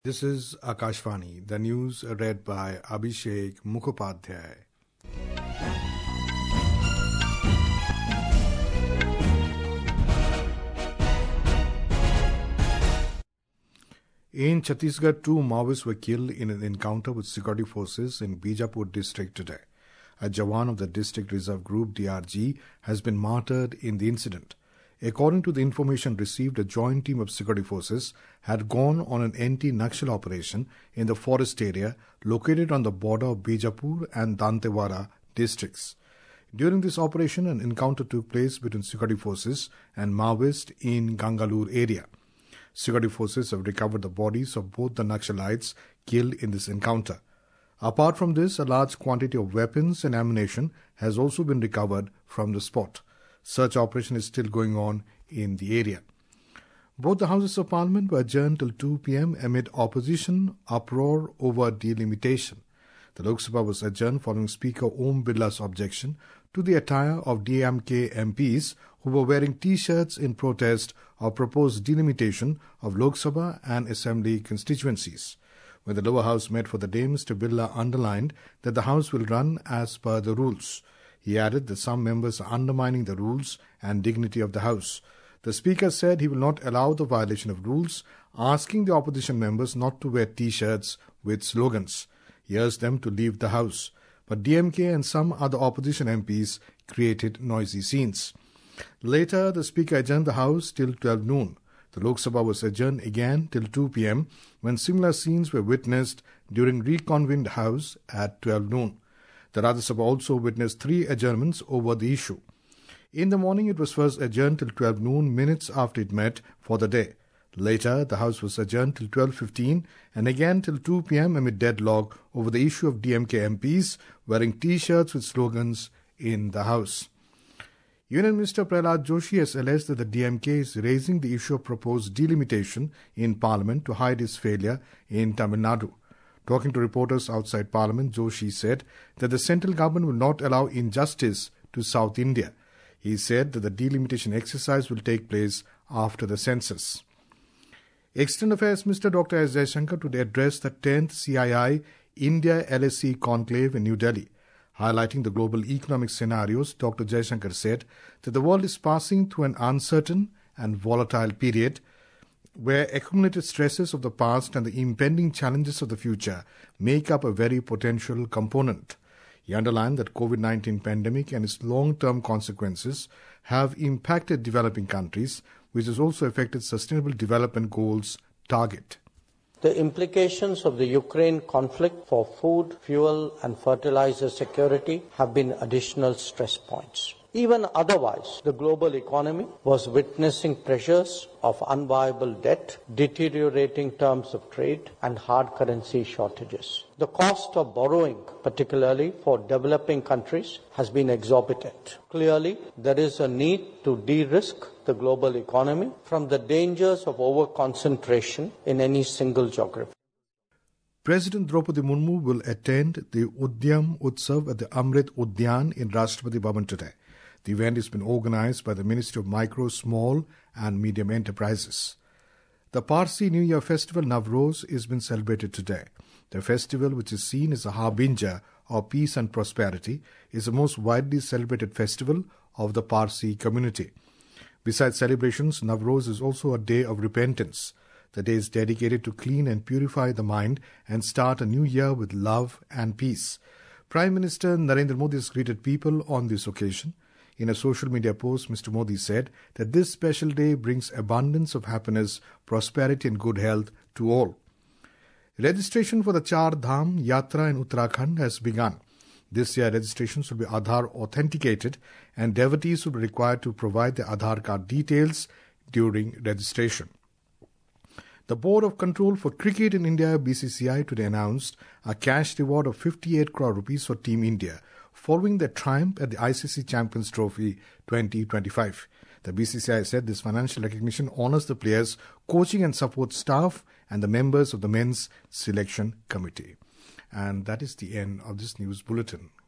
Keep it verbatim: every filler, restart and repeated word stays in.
This is Akashvani, the news read by Abhishek Mukhopadhyay. In Chhattisgarh, two Maoists were killed in an encounter with security forces in Bijapur district today. A Jawan of the District Reserve Group D R G has been martyred in the incident. According to the information received, a joint team of security forces had gone on an anti-Naxal operation in the forest area located on the border of Bijapur and Dantewara districts. During this operation, an encounter took place between security forces and Maoists in Gangalur area. Security forces have recovered the bodies of both the Naxalites killed in this encounter. Apart from this, a large quantity of weapons and ammunition has also been recovered from the spot. Search operation is still going on in the area. Both the Houses of Parliament were adjourned till two p.m. amid opposition uproar over delimitation. The Lok Sabha was adjourned following Speaker Om Birla's objection to the attire of D M K M Ps who were wearing T-shirts in protest of proposed delimitation of Lok Sabha and Assembly constituencies. When the lower house met for the day, Mister Birla underlined that the House will run as per the rules. He added that some members are undermining the rules and dignity of the House. The Speaker said he will not allow the violation of rules, asking the opposition members not to wear T-shirts with slogans. He urged them to leave the House. But D M K and some other opposition M Ps created noisy scenes. Later, the Speaker adjourned the House till twelve noon. The Lok Sabha was adjourned again till two p.m. when similar scenes were witnessed during reconvened House at twelve noon. The Rajya Sabha also witnessed three adjournments over the issue. In the morning, it was first adjourned till twelve noon, minutes after it met for the day. Later, the House was adjourned till twelve fifteen and again till two p.m. amid deadlock over the issue of D M K M Ps wearing T-shirts with slogans in the House. Union Minister Prahlad Joshi has alleged that the D M K is raising the issue of proposed delimitation in Parliament to hide its failure in Tamil Nadu. Talking to reporters outside Parliament, Joshi said that the central government will not allow injustice to South India. He said that the delimitation exercise will take place after the census. External Affairs Minister Doctor S. Jaishankar today addressed the tenth C I I India L S C conclave in New Delhi. Highlighting the global economic scenarios, Doctor Jaishankar said that the world is passing through an uncertain and volatile period where accumulated stresses of the past and the impending challenges of the future make up a very potential component. He underlined that COVID nineteen pandemic and its long-term consequences have impacted developing countries, which has also affected Sustainable Development Goals target. The implications of the Ukraine conflict for food, fuel and fertilizer security have been additional stress points. Even otherwise, the global economy was witnessing pressures of unviable debt, deteriorating terms of trade and hard currency shortages. The cost of borrowing, particularly for developing countries, has been exorbitant. Clearly, there is a need to de-risk the global economy from the dangers of over-concentration in any single geography. President Draupadi Murmu will attend the Udyam Utsav at the Amrit Udyan in Rashtrapati Bhavan today. The event has been organized by the Ministry of Micro, Small and Medium Enterprises. The Parsi New Year festival Navroz is being celebrated today. The festival, which is seen as a harbinger of peace and prosperity, is the most widely celebrated festival of the Parsi community. Besides celebrations, Navroz is also a day of repentance. The day is dedicated to clean and purify the mind and start a new year with love and peace. Prime Minister Narendra Modi has greeted people on this occasion. In a social media post, Mister Modi said that this special day brings abundance of happiness, prosperity and good health to all. Registration for the Char Dham Yatra in Uttarakhand has begun. This year, registrations will be Aadhaar authenticated and devotees will be required to provide their Aadhaar card details during registration. The Board of Control for Cricket in India, B C C I, today announced a cash reward of fifty-eight crore rupees for Team India, following their triumph at the I C C Champions Trophy twenty twenty-five. The B C C I said this financial recognition honors the players, coaching and support staff and the members of the men's selection committee. And that is the end of this news bulletin.